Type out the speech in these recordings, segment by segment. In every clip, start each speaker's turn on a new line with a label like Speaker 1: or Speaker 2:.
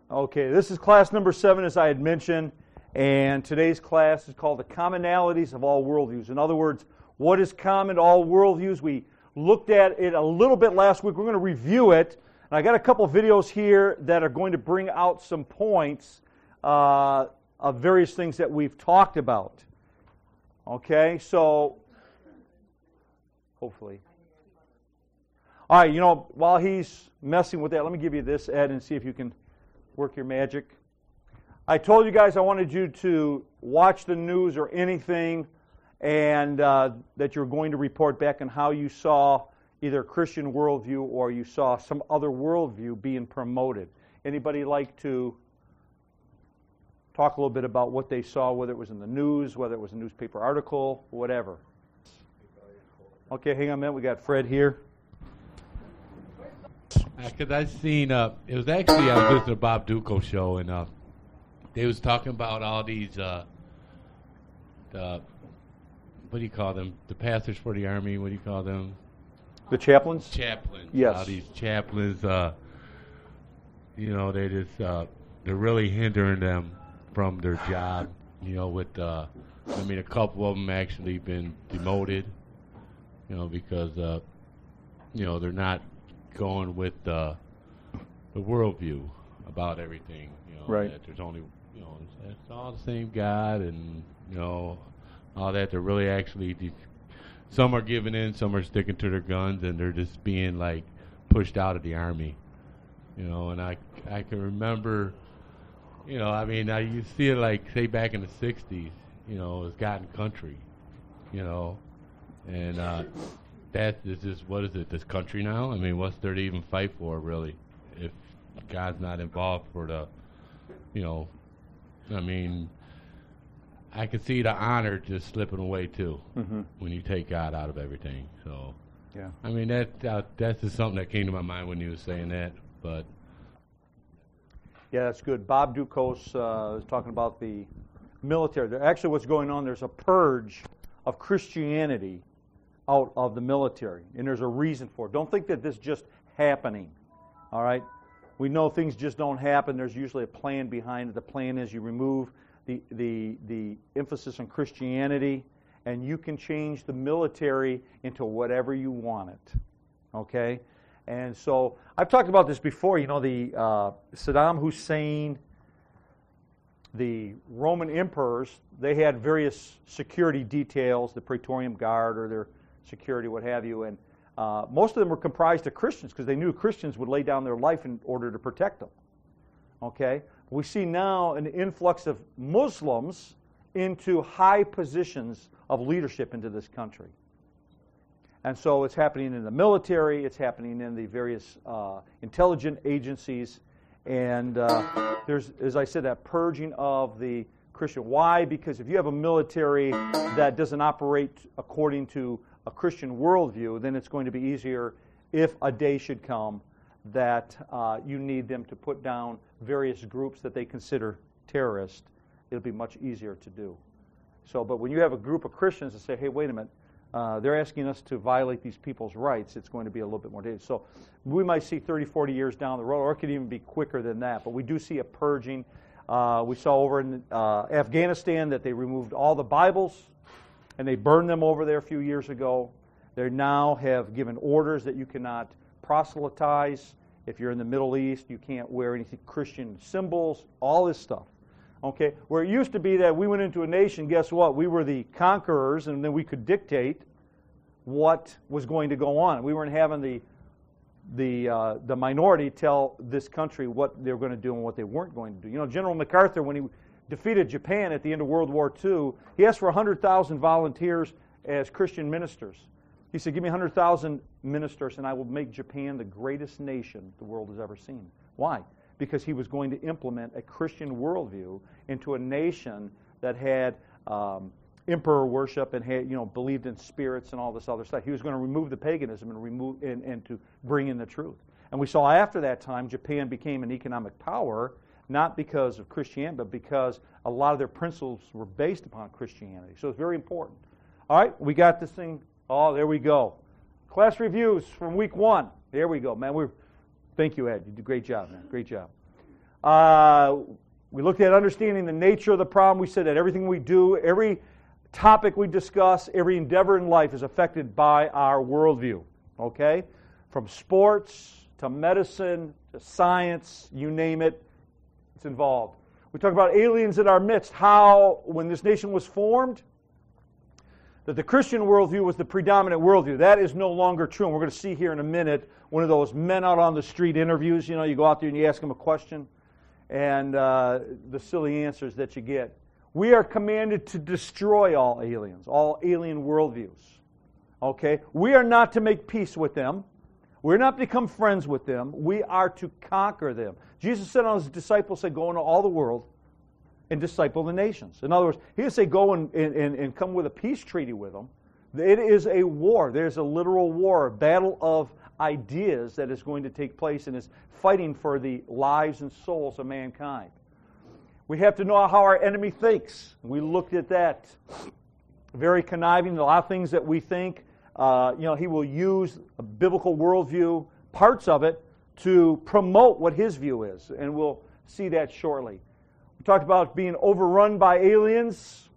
Speaker 1: Okay, this is class number 7, as I had mentioned, and today's class is called The Commonalities of All Worldviews. In other words, what is common to all worldviews? We looked at it a little bit last week. We're going to review it. And I got a couple videos here that are going to bring out some points of various things that we've talked about. Okay, so hopefully. All right, while he's messing with that, let me give you this, Ed, and see if you can work your magic. I told you guys I wanted you to watch the news or anything, and that you're going to report back on how you saw either a Christian worldview or you saw some other worldview being promoted. Anybody like to talk a little bit about what they saw, whether it was in the news, whether it was a newspaper article, whatever? Okay, hang on a minute. We got Fred here.
Speaker 2: Because I seen, it was actually, I was listening to Bob Duco show, and they was talking about all these, what do you call them? The pastors for the Army, what do you call them?
Speaker 1: The chaplains?
Speaker 2: Chaplains.
Speaker 1: Yes.
Speaker 2: All these chaplains, they just, they're really hindering them from their job, with, a couple of them actually been demoted, because, they're not going with the worldview about everything,
Speaker 1: right.
Speaker 2: That there's only, it's all the same God, and, all that. They're really actually, some are giving in, some are sticking to their guns, and they're just being, pushed out of the Army, and I can remember, you see it say back in the 60s, it's gotten country, and that is just, what is it, this country now? What's there to even fight for, really, if God's not involved for the, I can see the honor just slipping away, too, when you take God out of everything. So,
Speaker 1: yeah.
Speaker 2: That's just something that came to my mind when you were saying that, but...
Speaker 1: Yeah, that's good. Bob Ducos is talking about the military. Actually, what's going on, there's a purge of Christianity out of the military, and there's a reason for it. Don't think that this is just happening, all right? We know things just don't happen. There's usually a plan behind it. The plan is you remove the emphasis on Christianity, and you can change the military into whatever you want it, okay? And so I've talked about this before. The Saddam Hussein, the Roman emperors, they had various security details, the Praetorian Guard or their security, what have you, and most of them were comprised of Christians because they knew Christians would lay down their life in order to protect them. Okay? We see now an influx of Muslims into high positions of leadership into this country. And so it's happening in the military, it's happening in the various intelligence agencies, and there's, as I said, that purging of the Christian. Why? Because if you have a military that doesn't operate according to a Christian worldview, then it's going to be easier if a day should come that you need them to put down various groups that they consider terrorist. It'll be much easier to do. So, but when you have a group of Christians that say, hey, wait a minute, they're asking us to violate these people's rights, it's going to be a little bit more dangerous. So we might see 30, 40 years down the road, or it could even be quicker than that, but we do see a purging. We saw over in Afghanistan that they removed all the Bibles, and they burned them over there a few years ago. They now have given orders that you cannot proselytize. If you're in the Middle East, you can't wear any Christian symbols, all this stuff. Okay? Where it used to be that we went into a nation, guess what? We were the conquerors, and then we could dictate what was going to go on. We weren't having the minority tell this country what they were going to do and what they weren't going to do. General MacArthur, when he defeated Japan at the end of World War II, he asked for 100,000 volunteers as Christian ministers. He said, give me 100,000 ministers and I will make Japan the greatest nation the world has ever seen. Why? Because he was going to implement a Christian worldview into a nation that had emperor worship and had, believed in spirits and all this other stuff. He was going to remove the paganism and to bring in the truth. And we saw after that time Japan became an economic power, not because of Christianity, but because a lot of their principles were based upon Christianity. So it's very important. All right, we got this thing. Oh, there we go. Class reviews from week 1. There we go, man. Thank you, Ed. You did a great job, man. Great job. We looked at understanding the nature of the problem. We said that everything we do, every topic we discuss, every endeavor in life is affected by our worldview. Okay? From sports to medicine to science, you name it, it's involved. We talked about aliens in our midst, how when this nation was formed, that the Christian worldview was the predominant worldview. That is no longer true. And we're going to see here in a minute one of those men out on the street interviews. You know, you go out there and you ask them a question, and the silly answers that you get. We are commanded to destroy all aliens, all alien worldviews. Okay? We are not to make peace with them. We're not to become friends with them. We are to conquer them. Jesus said on his disciples, said, go into all the world and disciple the nations. In other words, he didn't say go and come with a peace treaty with them. It is a war. There's a literal war, a battle of ideas that is going to take place and is fighting for the lives and souls of mankind. We have to know how our enemy thinks. We looked at that. Very conniving. A lot of things that we think, he will use a biblical worldview, parts of it, to promote what his view is. And we'll see that shortly. We talked about being overrun by aliens.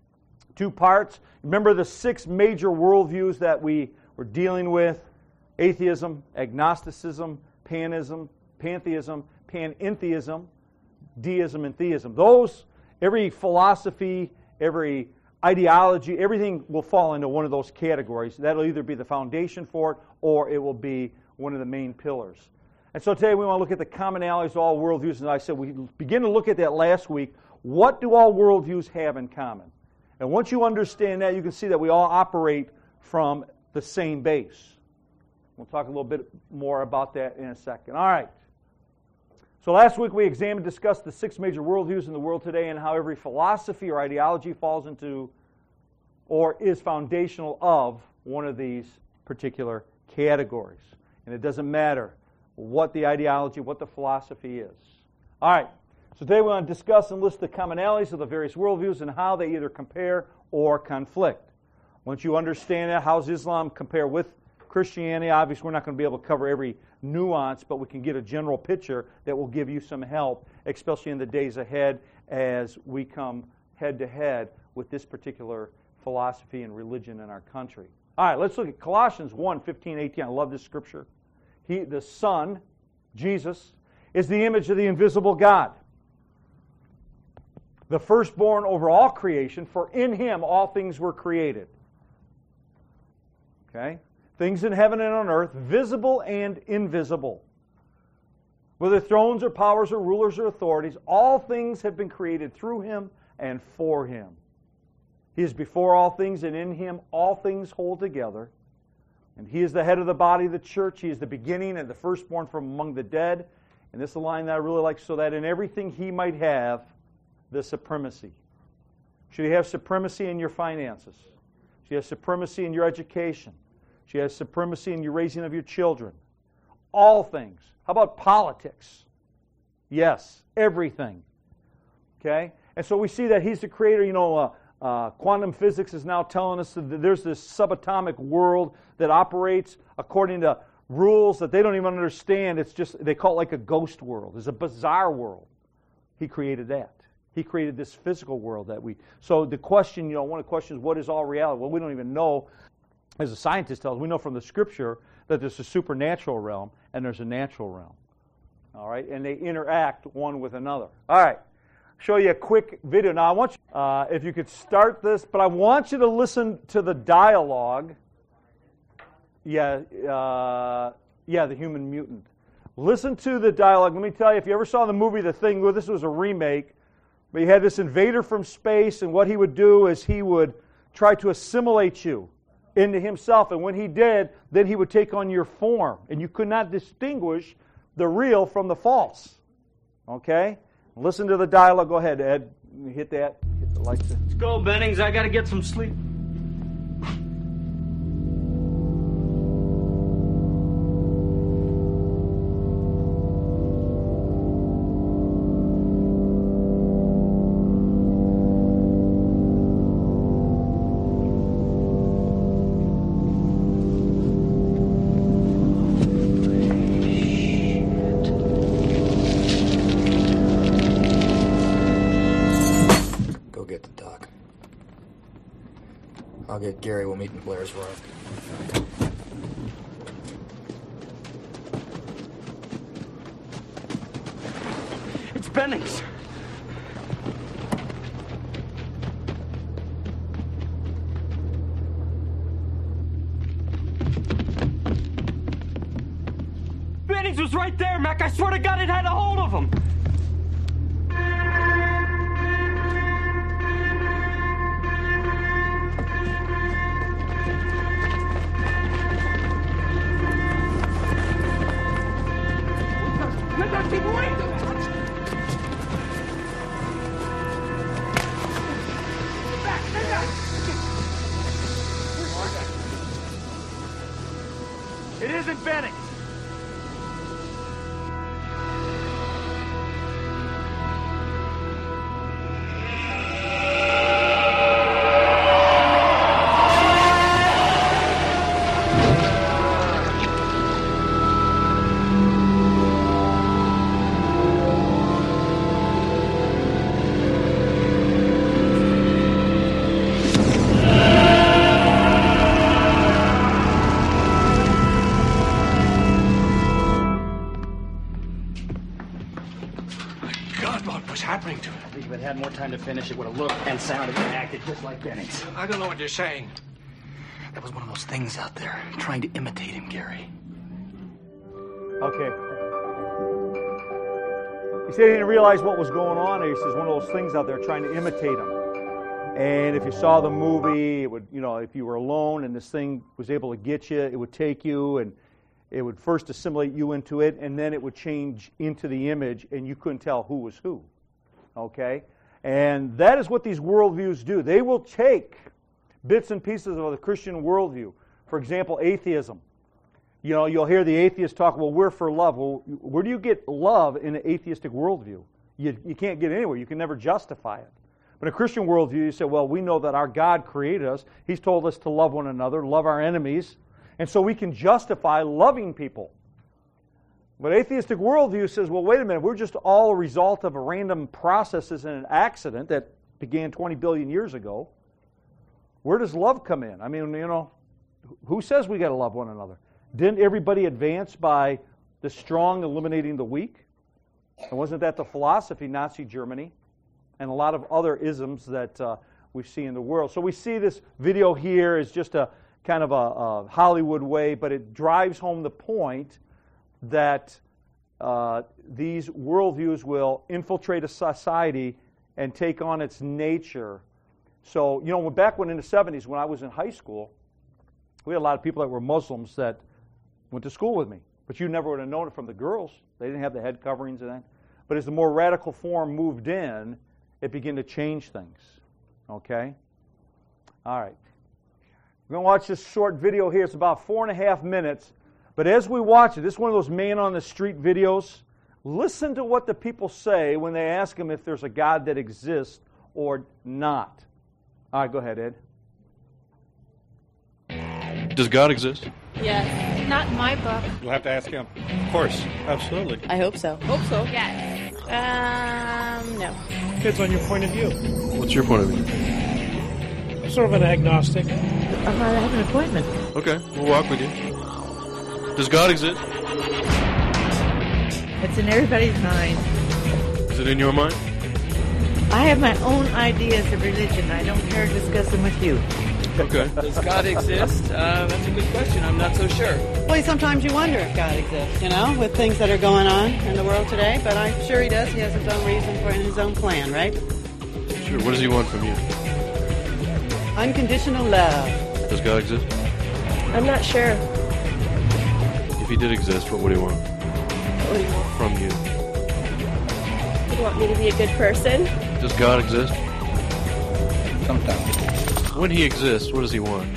Speaker 1: 2 parts. Remember the 6 major worldviews that we were dealing with. Atheism, agnosticism, pantheism, panentheism, deism, and theism. Those, every philosophy, every ideology, everything will fall into one of those categories. That'll either be the foundation for it or it will be one of the main pillars. And so today we want to look at the commonalities of all worldviews. And I said we begin to look at that last week. What do all worldviews have in common? And once you understand that, you can see that we all operate from the same base. We'll talk a little bit more about that in a second. All right. So last week we examined, discussed the 6 major worldviews in the world today and how every philosophy or ideology falls into or is foundational of one of these particular categories. And it doesn't matter what the ideology, what the philosophy is. All right. So today we want to discuss and list the commonalities of the various worldviews and how they either compare or conflict. Once you understand that, how does Islam compare with Christianity? Obviously, we're not going to be able to cover every nuance, but we can get a general picture that will give you some help, especially in the days ahead as we come head-to-head with this particular philosophy and religion in our country. All right, let's look at Colossians 1, 15, 18. I love this scripture. The Son, Jesus, is the image of the invisible God, the firstborn over all creation, for in Him all things were created. Okay? Things in heaven and on earth, visible and invisible. Whether thrones or powers or rulers or authorities, all things have been created through Him and for Him. He is before all things, and in Him all things hold together. And He is the head of the body of the church. He is the beginning and the firstborn from among the dead. And this is a line that I really like, so that in everything He might have the supremacy. Should He have supremacy in your finances? Should He have supremacy in your education? She has supremacy in your raising of your children. All things. How about politics? Yes, everything. Okay? And so we see that He's the creator. You know, quantum physics is now telling us that there's this subatomic world that operates according to rules that they don't even understand. It's just, they call it like a ghost world. It's a bizarre world. He created that. He created this physical world that we... So the question, one of the questions, what is all reality? Well, we don't even know. As a scientist tells, we know from the Scripture that there's a supernatural realm and there's a natural realm. All right? And they interact one with another. All right. Show you a quick video. Now, I want you, if you could start this, but I want you to listen to the dialogue. The Human Mutant. Listen to the dialogue. Let me tell you, if you ever saw the movie The Thing, well, this was a remake, but you had this invader from space, and what he would do is he would try to assimilate you into himself, and when he did, then he would take on your form, and you could not distinguish the real from the false. Okay? Listen to the dialogue. Go ahead, Ed. Hit that. Hit the lights.
Speaker 3: Let's go, Bennings. I got to get some sleep.
Speaker 4: I'll get Gary. We'll meet in Blair's Rock.
Speaker 3: It's Bennings. Bennings was right there, Mac. I swear to God it had a hold of him. It isn't Bennings.
Speaker 5: happening to it?
Speaker 4: I think if it had more time to finish, it would have looked and sounded and acted just like Bennings.
Speaker 5: I don't know what you're saying.
Speaker 4: That was one of those things out there, trying to imitate him, Gary.
Speaker 1: Okay. He said he didn't realize what was going on. He says one of those things out there trying to imitate him. And if you saw the movie, it would, if you were alone and this thing was able to get you, it would take you and it would first assimilate you into it, and then it would change into the image, and you couldn't tell who was who. Okay? And that is what these worldviews do. They will take bits and pieces of the Christian worldview. For example, atheism. You'll hear the atheists talk, well, we're for love. Well, where do you get love in an atheistic worldview? You can't get it anywhere. You can never justify it. But in a Christian worldview, you say, well, we know that our God created us. He's told us to love one another, love our enemies, and so we can justify loving people. But atheistic worldview says, well, wait a minute, we're just all a result of random processes in an accident that began 20 billion years ago. Where does love come in? I mean, who says we got to love one another? Didn't everybody advance by the strong eliminating the weak? And wasn't that the philosophy, Nazi Germany, and a lot of other isms that we see in the world? So we see this video here as just a kind of a Hollywood way, but it drives home the point that these worldviews will infiltrate a society and take on its nature. So, back when in the 70s, when I was in high school, we had a lot of people that were Muslims that went to school with me. But you never would have known it from the girls. They didn't have the head coverings and that. But as the more radical form moved in, it began to change things. Okay? All right. We're going to watch this short video here. It's about 4.5 minutes. But as we watch it, this is one of those man-on-the-street videos. Listen to what the people say when they ask them if there's a God that exists or not. All right, go ahead, Ed.
Speaker 6: Does God exist?
Speaker 7: Yes. Not in my book.
Speaker 6: You'll have to ask him. Of course. Absolutely.
Speaker 7: I hope so. Hope so. Yes. No.
Speaker 8: Depends on your point of view.
Speaker 6: What's your point of view?
Speaker 8: I'm sort of an agnostic.
Speaker 7: I have an appointment.
Speaker 6: Okay, we'll walk with you. Does God exist?
Speaker 7: It's in everybody's mind.
Speaker 6: Is it in your mind?
Speaker 7: I have my own ideas of religion. I don't care to discuss them with you.
Speaker 6: Okay.
Speaker 9: Does God exist? That's a good question. I'm not so sure.
Speaker 10: Well, sometimes you wonder if God exists, with things that are going on in the world today. But I'm sure he does. He has his own reason for it and his own plan, right?
Speaker 6: Sure. What does he want from you?
Speaker 10: Unconditional love.
Speaker 6: Does God exist?
Speaker 7: I'm not sure.
Speaker 6: If he did exist, what would he want?
Speaker 7: What do you want?
Speaker 6: From you?
Speaker 7: You want me to be a good person?
Speaker 6: Does God exist?
Speaker 4: Sometimes.
Speaker 6: When he exists, what does he want?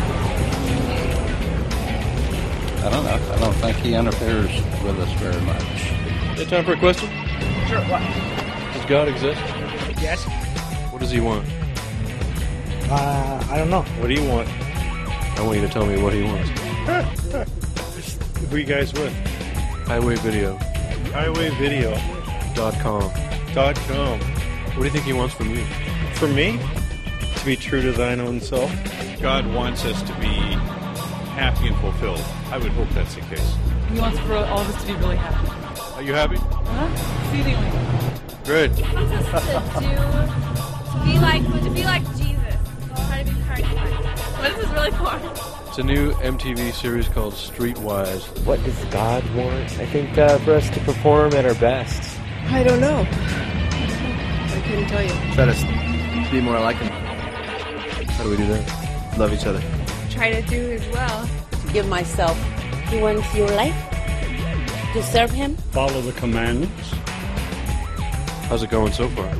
Speaker 4: I don't know. I don't think he interferes with us very much.
Speaker 6: Is it time for a question?
Speaker 8: Sure, what?
Speaker 6: Does God exist?
Speaker 8: Yes.
Speaker 6: What does he want?
Speaker 8: I don't know. What do you want?
Speaker 6: I want you to tell me what he wants.
Speaker 8: Who are you guys with?
Speaker 6: Highway Video.
Speaker 8: Highwayvideo.com.
Speaker 6: What do you think he wants from you?
Speaker 8: For me? To be true to thine own self.
Speaker 11: God wants us to be happy and fulfilled. I would hope that's the case.
Speaker 12: He wants for all of us to be really happy.
Speaker 11: Are you happy?
Speaker 12: Exceedingly.
Speaker 11: Good.
Speaker 13: He wants us to be like Jesus. Try to be Christ-like. What is this really for?
Speaker 6: It's a new MTV series called Streetwise.
Speaker 14: What does God want? I think for us to perform at our best.
Speaker 15: I don't know. I couldn't tell you.
Speaker 16: Try to be more like Him.
Speaker 6: How do we do that?
Speaker 16: Love each other.
Speaker 13: Try to do His will.
Speaker 10: To give myself.
Speaker 7: He wants your life to serve Him.
Speaker 11: Follow the commandments.
Speaker 6: How's it going so far?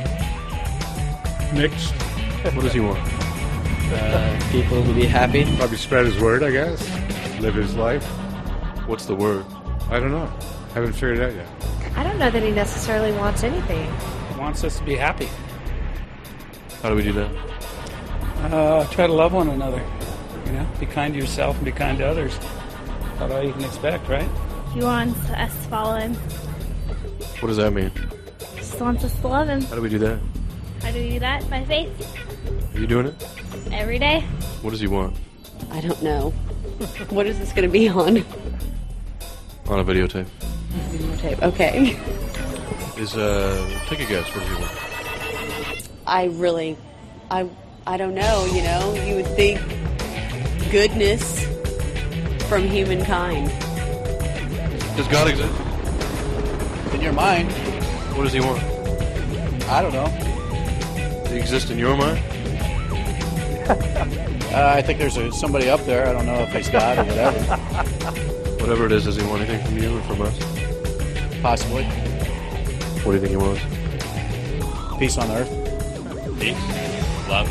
Speaker 11: Mixed.
Speaker 6: What does He want?
Speaker 14: People to be happy.
Speaker 11: Probably spread His word, I guess. Live His life.
Speaker 6: What's the word?
Speaker 11: I don't know. Haven't figured it out yet.
Speaker 13: I don't know that He necessarily wants anything.
Speaker 8: He wants us to be happy.
Speaker 6: How do we do that?
Speaker 8: Try to love one another. You know, be kind to yourself and be kind to others. That's all you can expect, right?
Speaker 13: He wants us to follow Him.
Speaker 6: What does that mean?
Speaker 13: He just wants us to love Him.
Speaker 6: How do we do that?
Speaker 13: How do we do that? By faith.
Speaker 6: Are you doing it?
Speaker 13: Every day.
Speaker 6: What does He want?
Speaker 10: I don't know. What is this going to be on?
Speaker 6: On a videotape.
Speaker 10: Videotape. Okay.
Speaker 6: Take a guess. What does He want?
Speaker 10: I don't know, you know. You would think goodness from humankind.
Speaker 6: Does God exist?
Speaker 16: In your mind.
Speaker 6: What does He want?
Speaker 16: I don't know.
Speaker 6: Does He exist in your mind?
Speaker 16: I think there's somebody up there. I don't know if it's God or whatever.
Speaker 6: Whatever it is, does He want anything from you or from us?
Speaker 16: Possibly.
Speaker 6: What do you think He wants?
Speaker 16: Peace on earth.
Speaker 11: Peace. Love.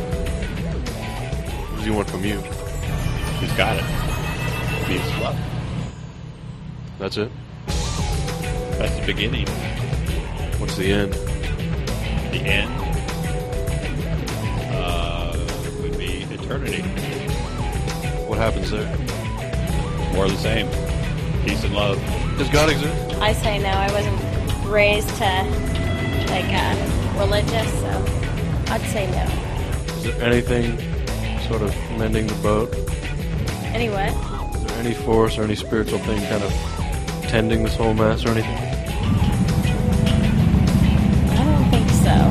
Speaker 6: What does He want from you?
Speaker 11: He's got it. Peace. Love.
Speaker 6: That's it?
Speaker 11: That's the beginning.
Speaker 6: What's the end?
Speaker 11: The end would be eternity.
Speaker 6: What happens there?
Speaker 11: More of the same. Peace and love.
Speaker 6: Does God exist?
Speaker 13: I say no. I wasn't raised to, religious, so I'd say no.
Speaker 6: Is there anything sort of mending the boat?
Speaker 13: Any what?
Speaker 6: Is there any force or any spiritual thing kind of tending this whole mess or anything?
Speaker 13: I don't think so.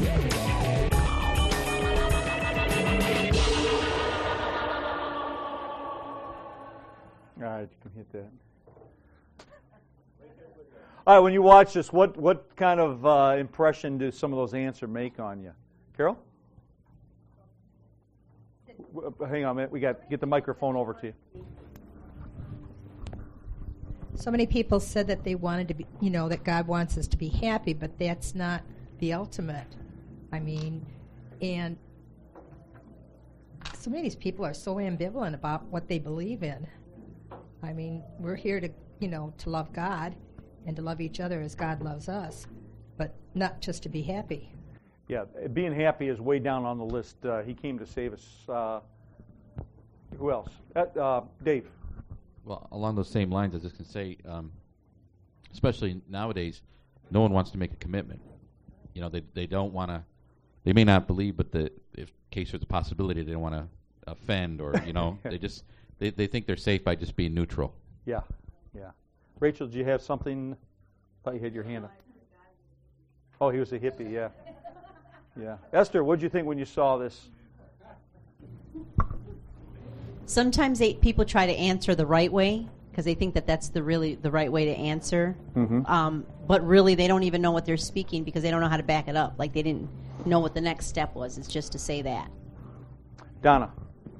Speaker 1: All right, you can hit that. All right, when you watch this, what kind of impression do some of those answers make on you? Carol? Hang on a minute. We got to get the microphone over to you.
Speaker 17: So many people said that they wanted to be, that God wants us to be happy, but that's not the ultimate. I mean, and so many of these people are so ambivalent about what they believe in. I mean, we're here to, to love God and to love each other as God loves us, but not just to be happy.
Speaker 1: Yeah, being happy is way down on the list. He came to save us. Who else? Dave.
Speaker 18: Well, along those same lines, I was just going to say, especially nowadays, no one wants to make a commitment. They don't want to. They may not believe, but in case there's a possibility, they don't want to offend, or they think they're safe by just being neutral.
Speaker 1: Yeah. Rachel, did you have something? I thought you had your hand up. Oh, he was a hippie. Yeah. Esther, what did you think when you saw this?
Speaker 19: Sometimes people try to answer the right way because they think that that's the right way to answer.
Speaker 1: Mm-hmm.
Speaker 19: But really, they don't even know what they're speaking because they don't know how to back it up. Like they didn't know what the next step was. It's just to say that.
Speaker 1: Donna.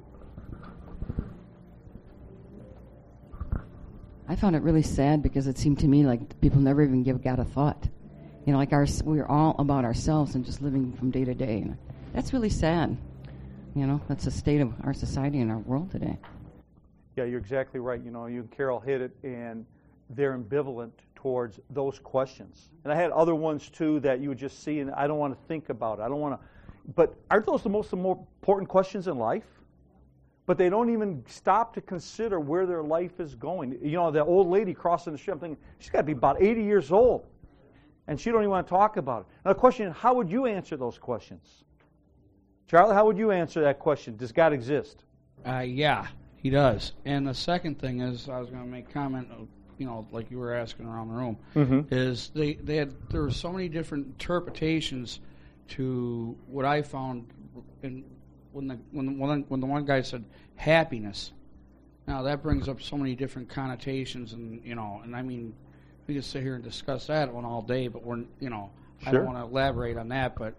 Speaker 20: I found it really sad because it seemed to me like people never even give God a thought. We're all about ourselves and just living from day to day. And that's really sad. That's the state of our society and our world today.
Speaker 1: Yeah, you're exactly right. You and Carol hit it, and they're ambivalent towards those questions. And I had other ones, too, that you would just see, and I don't want to think about it. I don't want to. But aren't those the most important questions in life? But they don't even stop to consider where their life is going. The old lady crossing the street, I'm thinking, she's got to be about 80 years old. And she don't even want to talk about it. Now the question is, how would you answer those questions? Charlie, how would you answer that question? Does God exist?
Speaker 8: Yeah, He does. And the second thing is, I was going to make a comment, like you were asking around the room, is there were so many different interpretations to what I found when the one guy said happiness. Now that brings up so many different connotations, and I mean, we can sit here and discuss that one all day, but I don't want to elaborate on that. But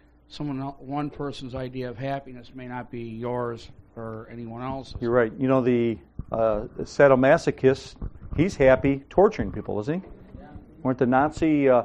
Speaker 8: one person's idea of happiness may not be yours or anyone else's.
Speaker 1: You're right. The sadomasochist, he's happy torturing people, isn't he? Yeah. Weren't the Nazi, in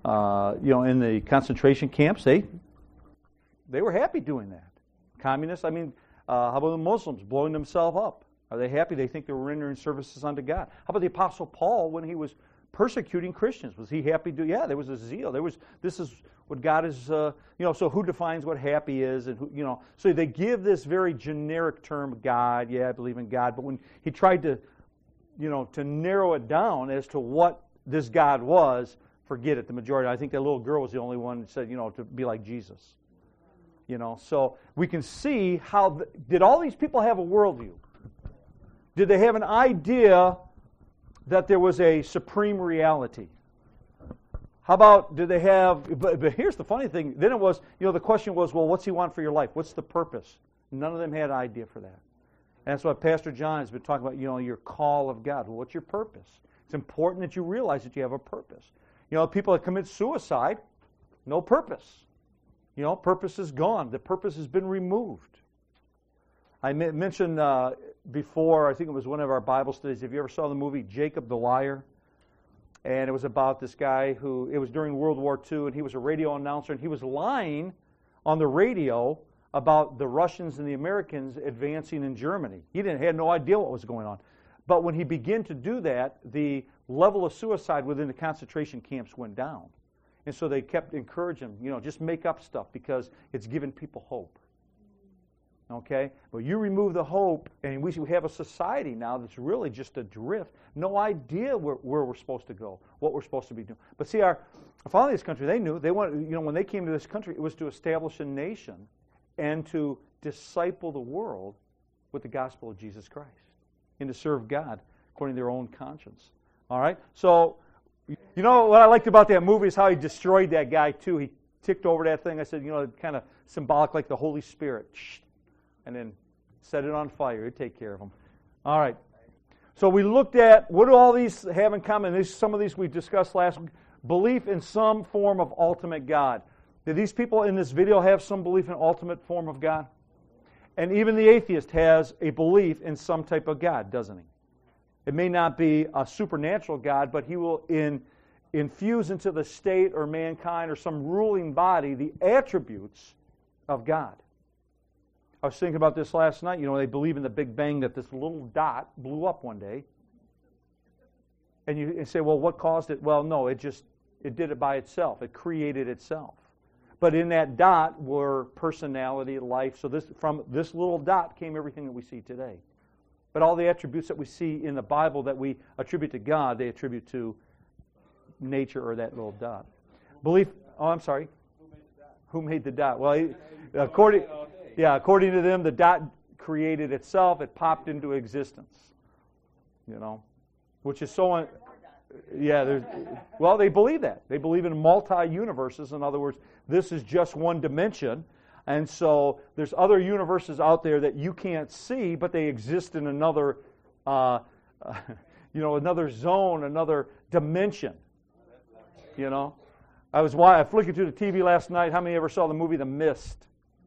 Speaker 1: the concentration camps, they were happy doing that. Communists, how about the Muslims blowing themselves up? Are they happy? They think they were rendering services unto God. How about the Apostle Paul when he was persecuting Christians? Was he happy? There was a zeal. This is what God is. So who defines what happy is? And who, so they give this very generic term, God. Yeah, I believe in God. But when he tried to, to narrow it down as to what this God was, forget it. The majority. I think that little girl was the only one that said, to be like Jesus. So we can see how did all these people have a worldview? Did they have an idea that there was a supreme reality? How about, did they have, but here's the funny thing, then it was, the question was, well, what's He want for your life? What's the purpose? None of them had an idea for that. And that's why Pastor John has been talking about, your call of God. Well, what's your purpose? It's important that you realize that you have a purpose. People that commit suicide, no purpose. Purpose is gone. The purpose has been removed. I mentioned before, I think it was one of our Bible studies, if you ever saw the movie Jacob the Liar, and it was about this guy it was during World War II, and he was a radio announcer, and he was lying on the radio about the Russians and the Americans advancing in Germany. He had no idea what was going on. But when he began to do that, the level of suicide within the concentration camps went down. And so they kept encouraging him, just make up stuff because it's giving people hope. Okay? But you remove the hope, and we have a society now that's really just adrift. No idea where we're supposed to go, what we're supposed to be doing. But see, our founding this country, they knew. They wanted, when they came to this country, it was to establish a nation and to disciple the world with the gospel of Jesus Christ and to serve God according to their own conscience. All right? So, what I liked about that movie is how he destroyed that guy, too. He ticked over that thing. I said, kind of symbolic like the Holy Spirit. And then set it on fire. It'd take care of them. All right. So we looked at, what do all these have in common? Some of these we discussed last week. Belief in some form of ultimate God. Did these people in this video have some belief in ultimate form of God? And even the atheist has a belief in some type of God, doesn't he? It may not be a supernatural God, but he will infuse into the state or mankind or some ruling body the attributes of God. I was thinking about this last night. They believe in the Big Bang, that this little dot blew up one day. And you say, well, what caused it? Well, no, it did it by itself. It created itself. But in that dot were personality, life. So from this little dot came everything that we see today. But all the attributes that we see in the Bible that we attribute to God, they attribute to nature or that little dot. Belief. Oh, I'm sorry. Who made the dot? Well, according to them, the dot created itself. It popped into existence. Which is so. Well, they believe that. They believe in multi-universes. In other words, this is just one dimension. And so there's other universes out there that you can't see, but they exist in another, another zone, another dimension. I was flicking through the TV last night. How many ever saw the movie The Mist?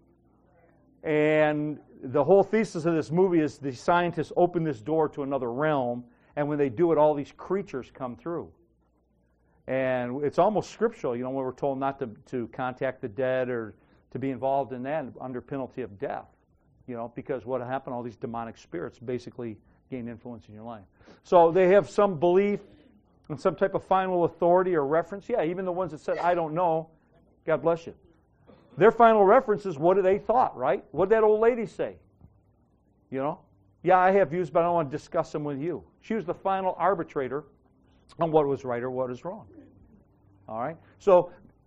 Speaker 1: And the whole thesis of this movie is the scientists open this door to another realm, and when they do it, all these creatures come through. And it's almost scriptural, when we're told not to contact the dead or to be involved in that under penalty of death, because what happened, all these demonic spirits basically gain influence in your life. So they have some belief in some type of final authority or reference. Yeah, even the ones that said, I don't know, God bless you. Their final reference is what they thought, right? What did that old lady say? Yeah, I have views, but I don't want to discuss them with you. She was the final arbitrator on what was right or what is wrong. All right? So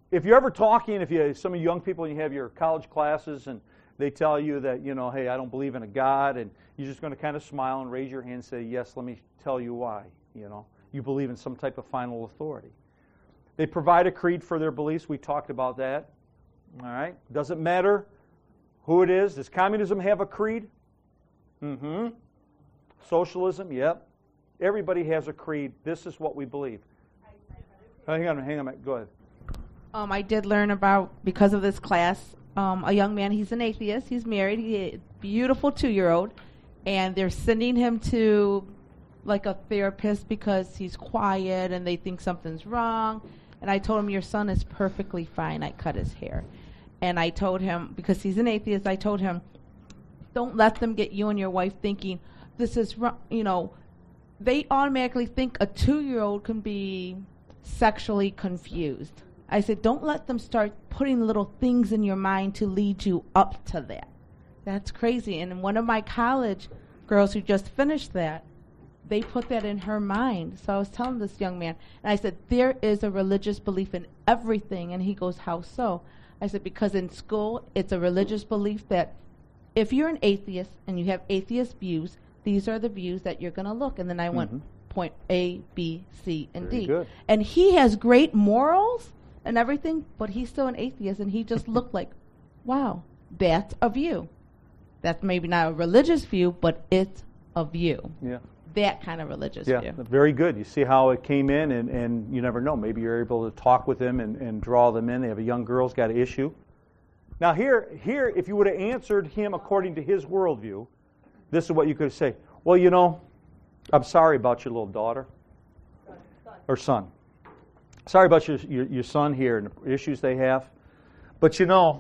Speaker 1: if you're ever talking, if you some of you young people, you have your college classes and they tell you that, hey, I don't believe in a God, and you're just going to kind of smile and raise your hand and say, yes, let me tell you why. You believe in some type of final authority. They provide a creed for their beliefs. We talked about that. All right? Doesn't matter who it is. Does communism have a creed? Mm-hmm. Socialism? Yep. Everybody has a creed. This is what we believe. Hang on. Go ahead.
Speaker 21: I did learn about, because of this class, a young man. He's an atheist. He's married. He's a beautiful 2-year-old. And they're sending him to like a therapist because he's quiet and they think something's wrong. And I told him, your son is perfectly fine. I cut his hair. And I told him, because he's an atheist, I told him, don't let them get you and your wife thinking this is wrong. They automatically think a 2-year-old can be sexually confused. I said, don't let them start putting little things in your mind to lead you up to that. That's crazy. And one of my college girls who just finished that, they put that in her mind. So I was telling this young man, and I said, there is a religious belief in everything. And he goes, how so? I said, because in school, it's a religious belief that if you're an atheist and you have atheist views, these are the views that you're going to look. And then I went point A, B, C, and
Speaker 1: Very
Speaker 21: D.
Speaker 1: good.
Speaker 21: And he has great morals and everything, but he's still an atheist, and he just looked like, wow, that's a view. That's maybe not a religious view, but it's a view.
Speaker 1: Yeah.
Speaker 21: That kind of religious
Speaker 1: Yeah,
Speaker 21: view.
Speaker 1: very good. You see how it came in, and you never know. Maybe you're able to talk with them and draw them in. They have a young girl's got an issue. Now here, if you would have answered him according to his worldview, this is what you could say. Well, I'm sorry about your little daughter or son. Sorry about your son here and the issues they have. But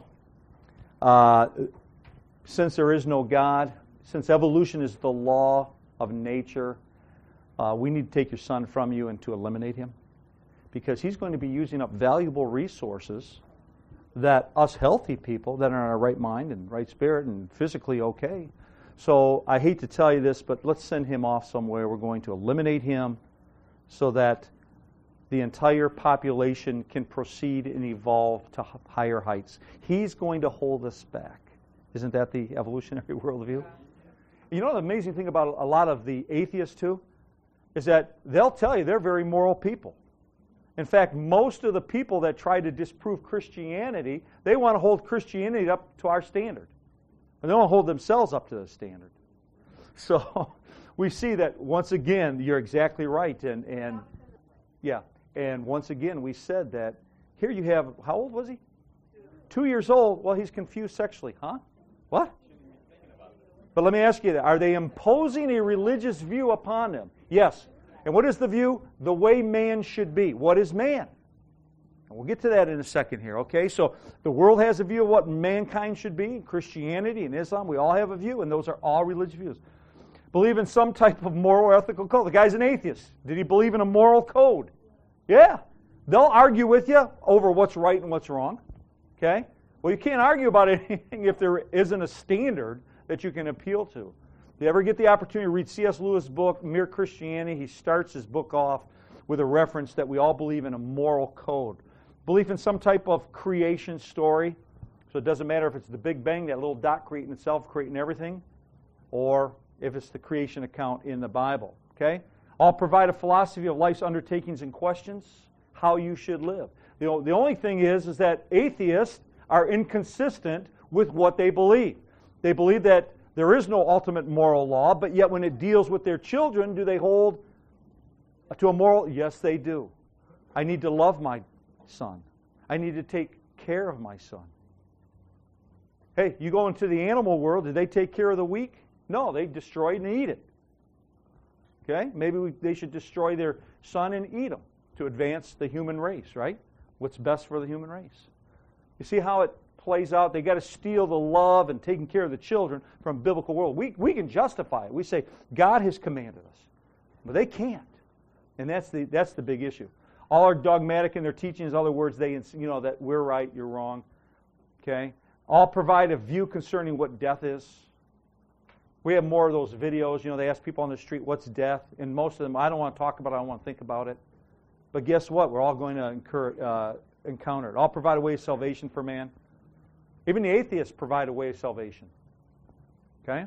Speaker 1: since there is no God, since evolution is the law of nature, we need to take your son from you and to eliminate him, because he's going to be using up valuable resources that us healthy people that are in our right mind and right spirit and physically okay. So I hate to tell you this, but let's send him off somewhere. We're going to eliminate him so that the entire population can proceed and evolve to higher heights. He's going to hold us back. Isn't that the evolutionary worldview? You know the amazing thing about a lot of the atheists too is that they'll tell you they're very moral people. In fact, most of the people that try to disprove Christianity, they want to hold Christianity up to our standard. And they don't hold themselves up to the standard. So we see that once again, you're exactly right. And once again, we said that here you have, how old was he? 2 years old. Well, he's confused sexually. Huh? What? But let me ask you that. Are they imposing a religious view upon them? Yes. And what is the view? The way man should be. What is man? And we'll get to that in a second here, okay? So the world has a view of what mankind should be. Christianity and Islam, we all have a view, and those are all religious views. Believe in some type of moral or ethical code. The guy's an atheist. Did he believe in a moral code? Yeah. They'll argue with you over what's right and what's wrong. Okay? Well, you can't argue about anything if there isn't a standard that you can appeal to. If you ever get the opportunity to read C.S. Lewis' book, Mere Christianity, he starts his book off with a reference that we all believe in a moral code. Belief in some type of creation story. So it doesn't matter if it's the Big Bang, that little dot creating itself, creating everything, or if it's the creation account in the Bible. Okay? All provide a philosophy of life's undertakings and questions, how you should live. The only thing is that atheists are inconsistent with what they believe. They believe that there is no ultimate moral law, but yet when it deals with their children, do they hold to a moral? Yes, they do. I need to love my son. I need to take care of my son. Hey, you go into the animal world, do they take care of the weak? No, they destroy it and eat it. Okay? Maybe they should destroy their son and eat him to advance the human race, right? What's best for the human race. You see how it plays out? They got to steal the love and taking care of the children from biblical world. We can justify it. We say God has commanded us, but they can't, and that's the big issue. All are dogmatic in their teachings. In other words, that we're right, you're wrong. Okay. All provide a view concerning what death is. We have more of those videos. They ask people on the street, "What's death?" And most of them, I don't want to talk about it. I don't want to think about it. But guess what? We're all going to encountered. All provide a way of salvation for man. Even the atheists provide a way of salvation. Okay?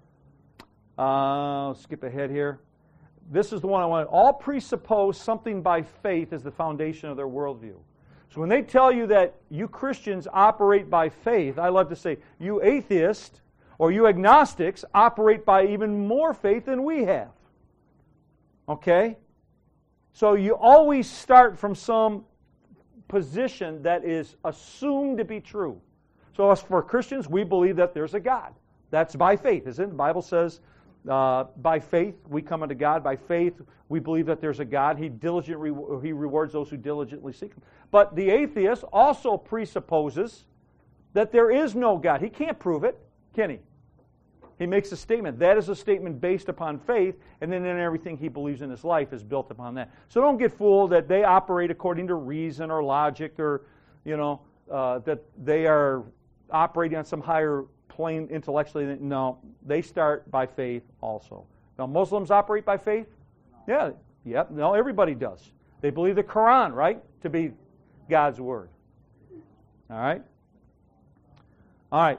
Speaker 1: I'll skip ahead here. This is the one I want. All presuppose something by faith as the foundation of their worldview. So when they tell you that you Christians operate by faith, I love to say, you atheists or you agnostics operate by even more faith than we have. Okay? So you always start from some position that is assumed to be true. So as for Christians, we believe that there's a God. That's by faith, isn't it? The Bible says, by faith we come unto God. By faith we believe that there's a God. He rewards those who diligently seek Him. But the atheist also presupposes that there is no God. He can't prove it, can he? He makes a statement. That is a statement based upon faith, and then everything he believes in his life is built upon that. So don't get fooled that they operate according to reason or logic, or that they are operating on some higher plane intellectually. No, they start by faith also. Now, Muslims operate by faith? Yeah. No, everybody does. They believe the Quran, right, to be God's Word. All right.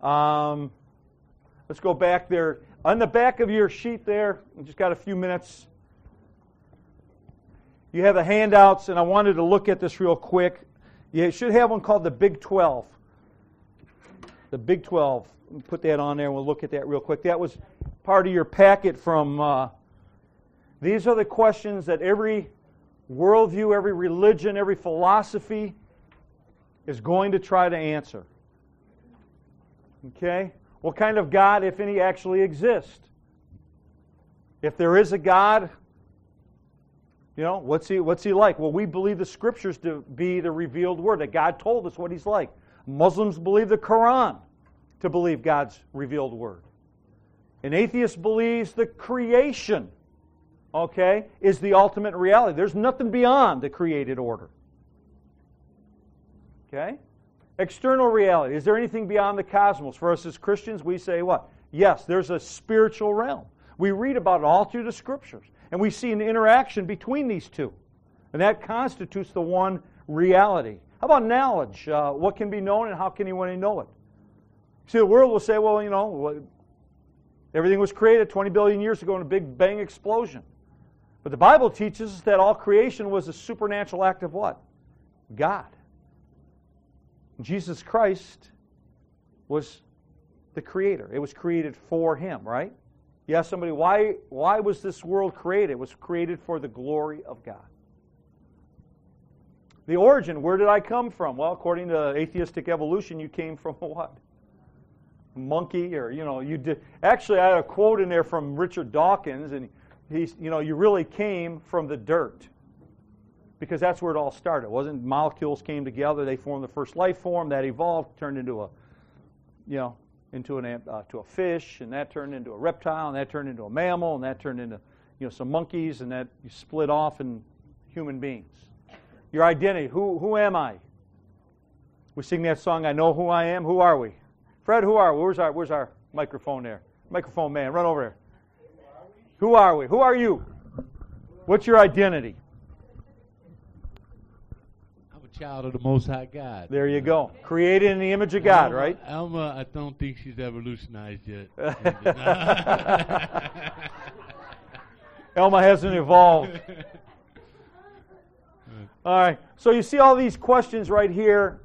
Speaker 1: Let's go back there. On the back of your sheet there, we just got a few minutes. You have the handouts, and I wanted to look at this real quick. You should have one called the Big 12. The Big 12. Put that on there, and we'll look at that real quick. That was part of your packet from... these are the questions that every worldview, every religion, every philosophy is going to try to answer. Okay? What kind of God, if any, actually exists? If there is a God, what's he like? Well, we believe the Scriptures to be the revealed Word, that God told us what He's like. Muslims believe the Quran to believe God's revealed Word. An atheist believes the creation, is the ultimate reality. There's nothing beyond the created order. Okay? External reality. Is there anything beyond the cosmos? For us as Christians, we say what? Yes, there's a spiritual realm. We read about it all through the Scriptures. And we see an interaction between these two. And that constitutes the one reality. How about knowledge? What can be known and how can anyone know it? See, the world will say, well, everything was created 20 billion years ago in a big bang explosion. But the Bible teaches us that all creation was a supernatural act of what? God. Jesus Christ was the creator. It was created for Him, right? You ask somebody, why was this world created? It was created for the glory of God. The origin, where did I come from? Well, according to atheistic evolution, you came from a what? A monkey, or, you did. Actually, I had a quote in there from Richard Dawkins, and he's, you really came from the dirt. Because that's where it all started. It wasn't molecules came together, they formed the first life form, that evolved, turned into a fish, and that turned into a reptile, and that turned into a mammal, and that turned into some monkeys, and that you split off in human beings. Your identity, who am I? We sing that song, I Know Who I Am. Who are we? Fred, who are we? Where's our microphone there? Microphone man, run over there. Who are we? Who are you? What's your identity?
Speaker 2: Child of the Most High God.
Speaker 1: There you go. Created in the image of God, right?
Speaker 2: Alma, I don't think she's evolutionized yet.
Speaker 1: Alma hasn't evolved. All right. So you see all these questions right here.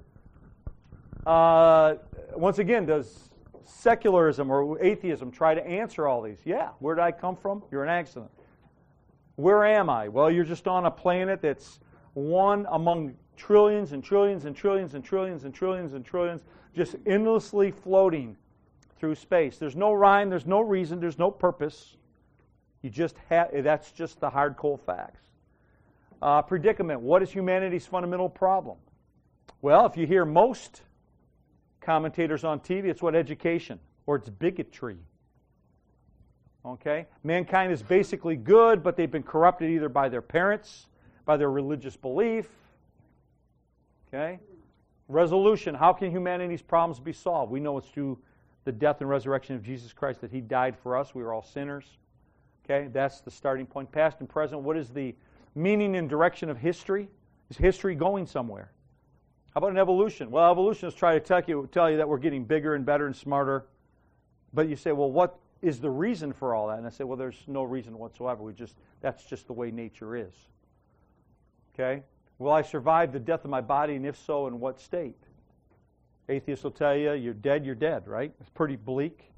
Speaker 1: Once again, does secularism or atheism try to answer all these? Yeah. Where did I come from? You're an accident. Where am I? Well, you're just on a planet that's one among trillions and trillions and trillions and trillions and trillions and trillions, just endlessly floating through space. There's no rhyme, there's no reason, there's no purpose. You just that's just the hard, cold facts. Predicament. What is humanity's fundamental problem? Well, if you hear most commentators on TV, it's what? Education, or it's bigotry. Okay? Mankind is basically good, but they've been corrupted either by their parents, by their religious belief. Okay? Resolution. How can humanity's problems be solved? We know it's through the death and resurrection of Jesus Christ, that He died for us. We were all sinners. Okay? That's the starting point. Past and present. What is the meaning and direction of history? Is history going somewhere? How about an evolution? Well, evolutionists try to tell you that we're getting bigger and better and smarter. But you say, well, what is the reason for all that? And I say, well, there's no reason whatsoever. That's just the way nature is. Okay? Will I survive the death of my body, and if so, in what state? Atheists will tell you, you're dead, right? It's pretty bleak.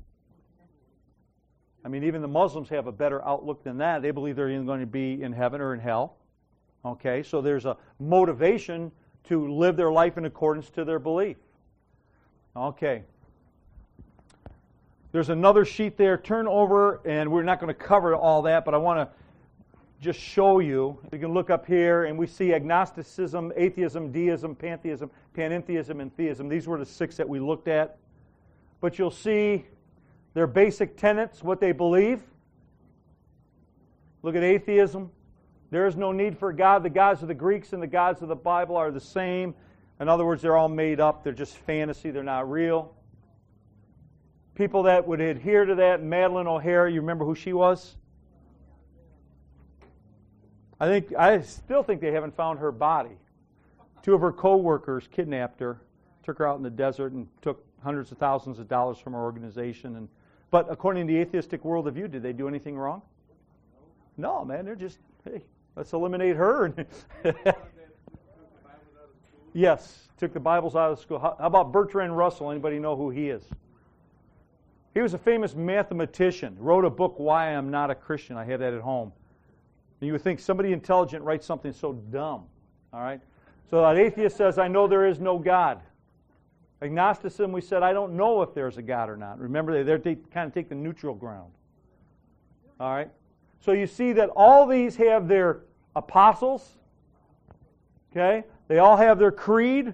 Speaker 1: I mean, even the Muslims have a better outlook than that. They believe they're either going to be in heaven or in hell. Okay? So there's a motivation to live their life in accordance to their belief. Okay. There's another sheet there. Turn over, and we're not going to cover all that, but I want to just show you. You can look up here, and we see agnosticism, atheism, deism, pantheism, panentheism, and theism. These were the 6 that we looked at. But you'll see their basic tenets, what they believe. Look at atheism. There is no need for God. The gods of the Greeks and the gods of the Bible are the same. In other words, they're all made up. They're just fantasy. They're not real. People that would adhere to that, Madeleine O'Hara, you remember who she was? I still think they haven't found her body. 2 of her co-workers kidnapped her, took her out in the desert, and took hundreds of thousands of dollars from her organization. But according to the atheistic worldview, did they do anything wrong? No, man. They're just, hey, let's eliminate her. Yes, took the Bibles out of school. How about Bertrand Russell? Anybody know who he is? He was a famous mathematician. Wrote a book, Why I Am Not a Christian. I had that at home. And you would think somebody intelligent writes something so dumb. All right? So that atheist says, I know there is no God. Agnosticism, we said, I don't know if there's a God or not. Remember, they kind of take the neutral ground. All right? So you see that all these have their apostles. Okay? They all have their creed.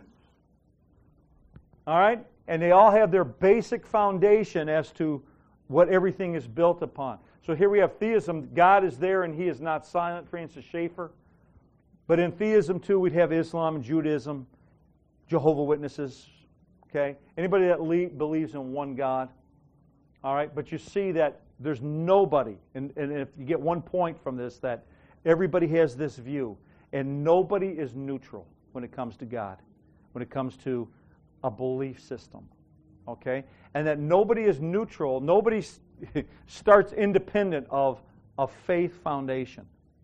Speaker 1: All right? And they all have their basic foundation as to what everything is built upon. So here we have theism. God is there and He is not silent, Francis Schaeffer. But in theism, too, we'd have Islam and Judaism, Jehovah's Witnesses. Okay? Anybody that believes in one God. All right? But you see that there's nobody, and if you get one point from this, that everybody has this view, and nobody is neutral when it comes to God, when it comes to a belief system. Okay? And that nobody is neutral, nobody starts independent of a faith foundation.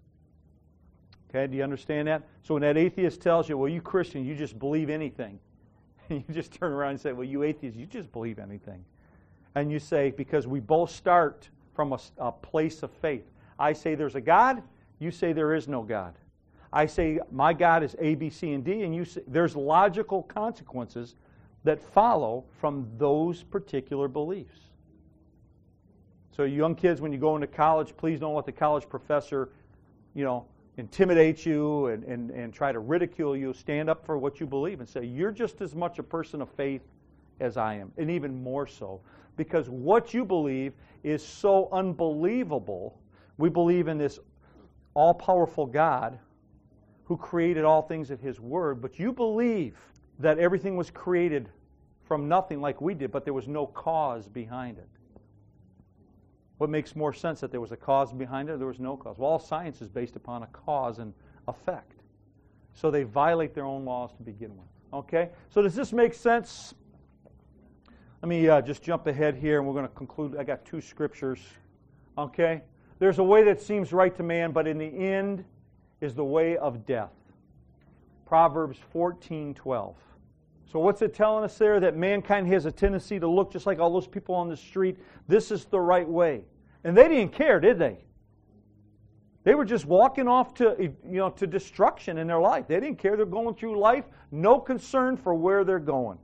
Speaker 1: Okay, do you understand that? So when that atheist tells you, well, you Christian, you just believe anything, and you just turn around and say, well, you atheist, you just believe anything. And you say, because we both start from a place of faith. I say there's a God, you say there is no God. I say my God is A, B, C, and D, and you say there's logical consequences that follow from those particular beliefs. So young kids, when you go into college, please don't let the college professor, intimidate you and try to ridicule you. Stand up for what you believe and say, you're just as much a person of faith as I am, and even more so. Because what you believe is so unbelievable. We believe in this all-powerful God who created all things at His Word, but you believe that everything was created from nothing like we did, but there was no cause behind it. What makes more sense, that there was a cause behind it or there was no cause? Well, all science is based upon a cause and effect. So they violate their own laws to begin with. Okay? So does this make sense? Let me just jump ahead here, and we're going to conclude. I got 2 scriptures. Okay? There's a way that seems right to man, but in the end is the way of death. Proverbs 14:12. So what's it telling us there? That mankind has a tendency to look just like all those people on the street. This is the right way. And they didn't care, did they? They were just walking off to destruction in their life. They didn't care. They're going through life, no concern for where they're going.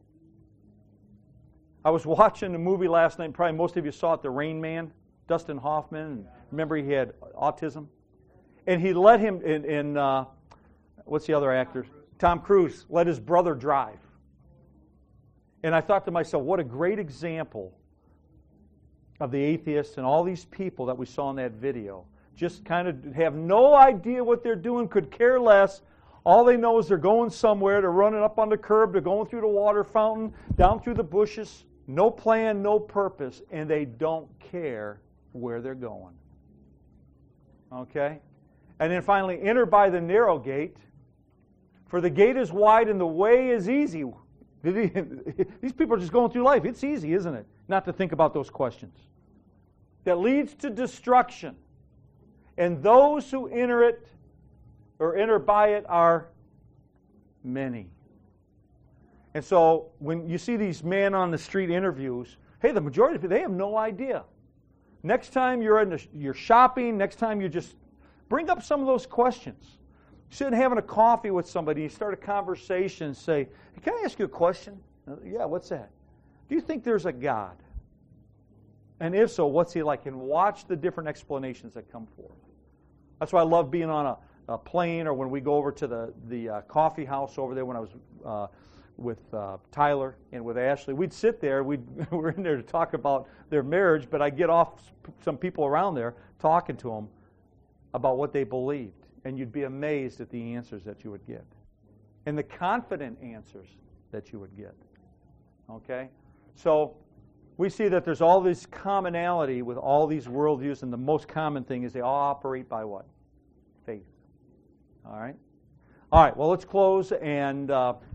Speaker 1: I was watching a movie last night, probably most of you saw it, The Rain Man, Dustin Hoffman. Remember he had autism? And he let him, what's the other actor? Tom Cruise let his brother drive. And I thought to myself, what a great example of the atheists and all these people that we saw in that video. Just kind of have no idea what they're doing, could care less. All they know is they're going somewhere, they're running up on the curb, they're going through the water fountain, down through the bushes. No plan, no purpose, and they don't care where they're going. Okay? And then finally, enter by the narrow gate, For the gate is wide and the way is easy. These people are just going through life. It's easy, isn't it? Not to think about those questions. That leads to destruction. And those who enter it or enter by it are many. And so when you see these man on the street interviews, hey, the majority of people, they have no idea. Next time you're shopping, next time you just bring up some of those questions. You sit having a coffee with somebody, you start a conversation and say, hey, can I ask you a question? Yeah, what's that? Do you think there's a God? And if so, what's He like? And watch the different explanations that come forth. That's why I love being on a plane, or when we go over to the coffee house over there when I was with Tyler and with Ashley. We'd sit there. We're in there to talk about their marriage, but I get off some people around there talking to them about what they believed. And you'd be amazed at the answers that you would get. And the confident answers that you would get. Okay? So we see that there's all this commonality with all these worldviews, and the most common thing is they all operate by what? Faith. All right? All right, well, let's close, and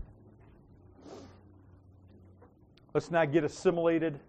Speaker 1: let's not get assimilated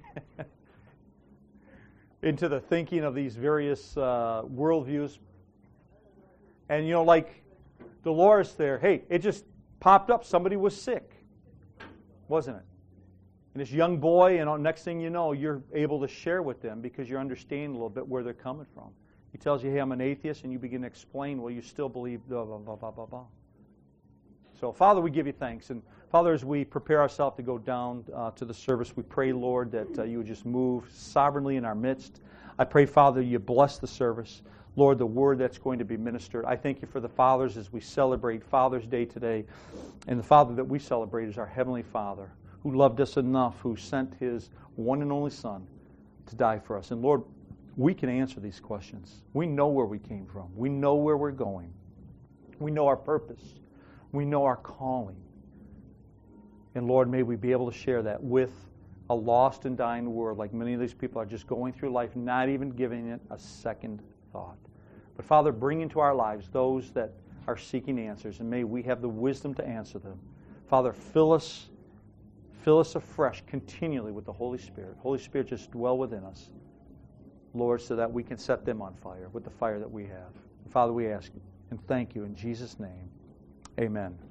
Speaker 1: into the thinking of these various worldviews. And, like Dolores there, hey, it just popped up. Somebody was sick, wasn't it? And this young boy, and next thing you know, you're able to share with them because you're understanding a little bit where they're coming from. He tells you, hey, I'm an atheist, and you begin to explain, well, you still believe blah, blah, blah, blah, blah, blah. So, Father, we give you thanks. And, Father, as we prepare ourselves to go down to the service, we pray, Lord, that you would just move sovereignly in our midst. I pray, Father, you bless the service. Lord, the word that's going to be ministered. I thank you for the fathers as we celebrate Father's Day today. And the Father that we celebrate is our Heavenly Father, who loved us enough, who sent His one and only Son to die for us. And Lord, we can answer these questions. We know where we came from. We know where we're going. We know our purpose. We know our calling. And Lord, may we be able to share that with a lost and dying world, like many of these people are just going through life, not even giving it a second thought. But Father, bring into our lives those that are seeking answers, and may we have the wisdom to answer them. Father, fill us afresh continually with the Holy Spirit. Holy Spirit, just dwell within us, Lord, so that we can set them on fire with the fire that we have. Father, we ask you and thank you in Jesus' name. Amen.